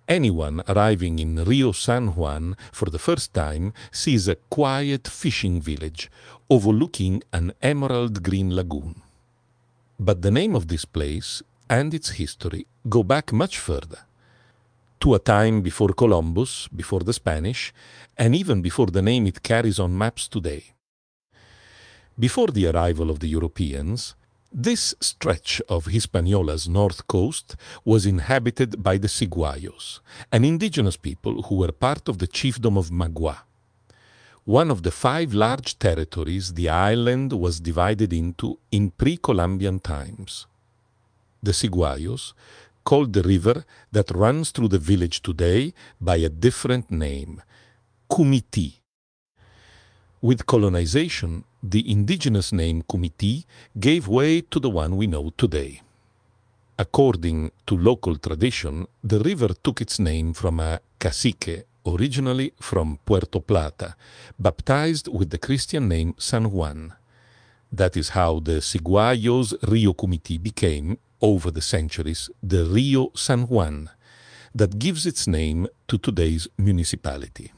Anyone arriving in Rio San Juan for the first time sees a quiet fishing village overlooking an emerald green lagoon. But the name of this place and its history go back much further, to a time before Columbus, before the Spanish, and even before the name it carries on maps today. Before the arrival of the Europeans, this stretch of Hispaniola's north coast was inhabited by the Siguayos, an indigenous people who were part of the chiefdom of Magua, one of the 5 large territories the island was divided into in pre-Columbian times. The Siguayos called the river that runs through the village today by a different name, Cumiti. With colonization, the indigenous name Cumiti gave way to the one we know today. According to local tradition, the river took its name from a cacique, originally from Puerto Plata, baptized with the Christian name San Juan. That is how the Siguayos Rio Cumiti became, over the centuries, the Rio San Juan, that gives its name to today's municipality.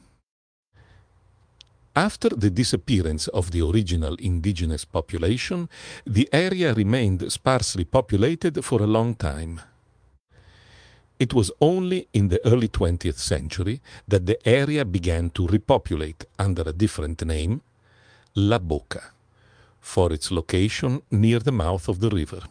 After the disappearance of the original indigenous population, the area remained sparsely populated for a long time. It was only in the early 20th century that the area began to repopulate under a different name, La Boca, for its location near the mouth of the river.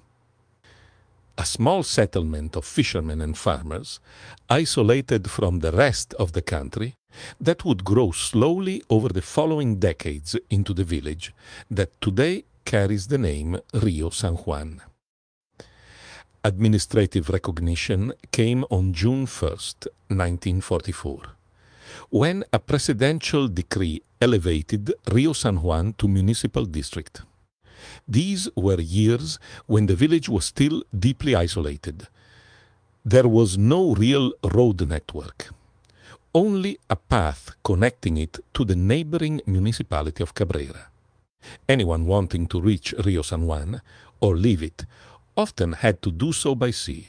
A small settlement of fishermen and farmers, isolated from the rest of the country, that would grow slowly over the following decades into the village that today carries the name Rio San Juan. Administrative recognition came on June 1st, 1944, when a presidential decree elevated Rio San Juan to municipal district. These were years when the village was still deeply isolated. There was no real road network, only a path connecting it to the neighboring municipality of Cabrera. Anyone wanting to reach Rio San Juan, or leave it, often had to do so by sea.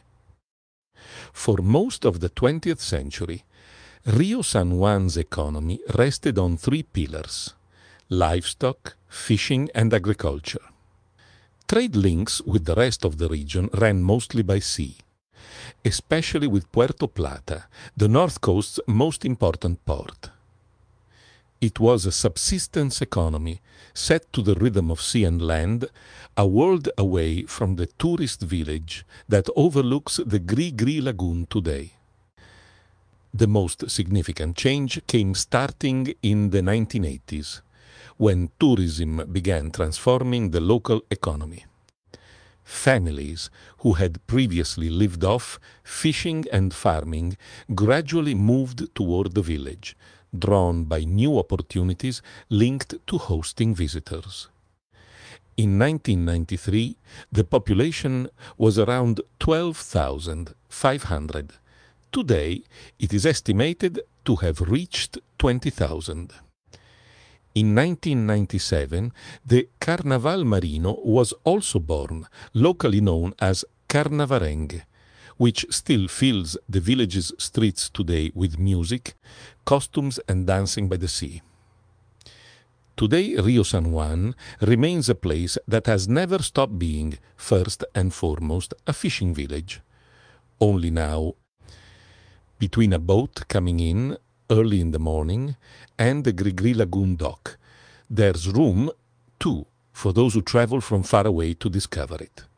For most of the 20th century, Rio San Juan's economy rested on 3 pillars: livestock, fishing, and agriculture. Trade links with the rest of the region ran mostly by sea, especially with Puerto Plata, the North Coast's most important port. It was a subsistence economy set to the rhythm of sea and land, a world away from the tourist village that overlooks the Gris-Gris Lagoon today. The most significant change came starting in the 1980s, when tourism began transforming the local economy. Families who had previously lived off fishing and farming gradually moved toward the village, drawn by new opportunities linked to hosting visitors. In 1993, the population was around 12,500. Today, it is estimated to have reached 20,000. In 1997, the Carnaval Marino was also born, locally known as Carnavarengue, which still fills the village's streets today with music, costumes, and dancing by the sea. Today, Rio San Juan remains a place that has never stopped being, first and foremost, a fishing village. Only now, between a boat coming in early in the morning and the Gris-Gris Lagoon dock, there's room, too, for those who travel from far away to discover it.